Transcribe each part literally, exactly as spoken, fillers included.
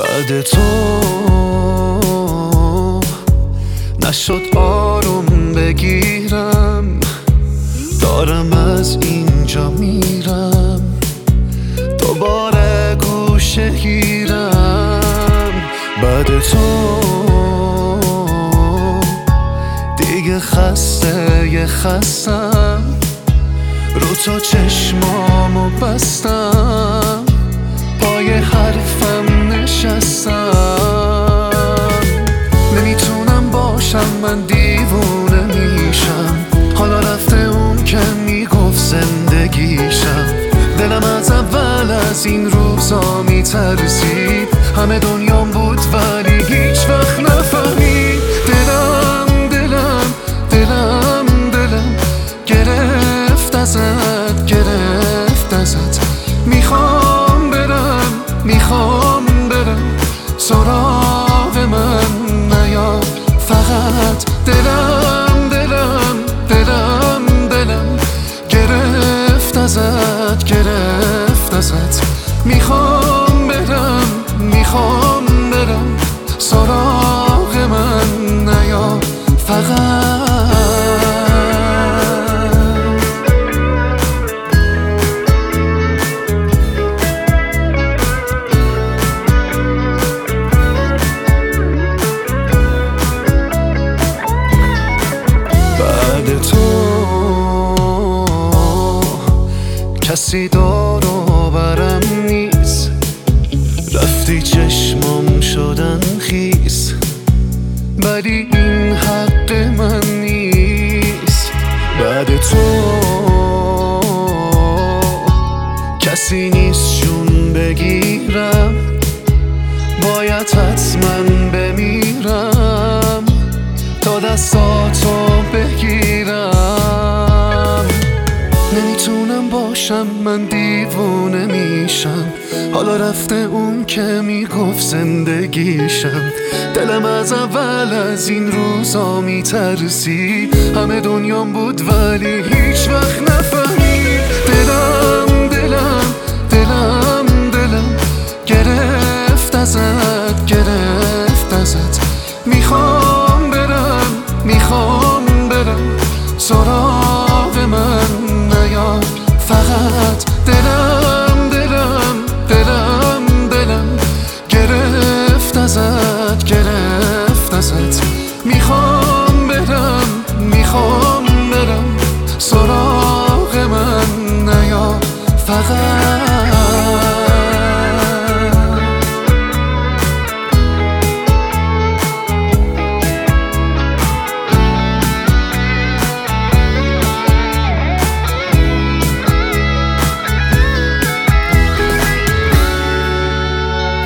بعد تو نشد آروم بگیرم، دارم از اینجا میرم، دوباره گوشه گیرم. بعد تو دیگه خسته یه خستم، رو تو چشمامو بستم، پای حرفم نشستم. نمیتونم باشم، من دیوونه میشم، حالا رفته اون که میگفت زندگیشم. دلم از اول از این روزا میترسید، همه دنیام بود ولی هیچ وقت نفهمید. دلم دلم دلم دلم گرفت ازت، گرفت ازت. میخوام برم میخوام برم، سراغ من نیا فقط. دلم دلم دلم دلم گرفت ازت، گرفت ازت. میخوام برم میخوام برم، سراغ من نیا فقط. بعد تو کسی دور و برم نیست، رفتی چشمام شدن خیس، ولی این حق من نیست. بعد تو کسی نیست جون بگیرم، باید حتما بمیرم تا دستاتو بگیرم. نمیتونم باشم، من دیوونه میشم، حالا رفته اون که میگفت زندگیشم. دلم از اول از این روزا میترسید، همه دنیام بود ولی هیچ وقت نفهمید. دلم دلم دلم دلم گرفت ازت، گرفت ازت. میخوام برم میخوام برم، سراغ من نیا فقط. دلم دلم دلم دلم گرفت ازت، گرفت ازت. میخوام برم میخوام برم، سراغ من نیا فقط.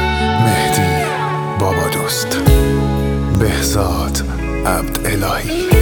بهزاد عبدالهی.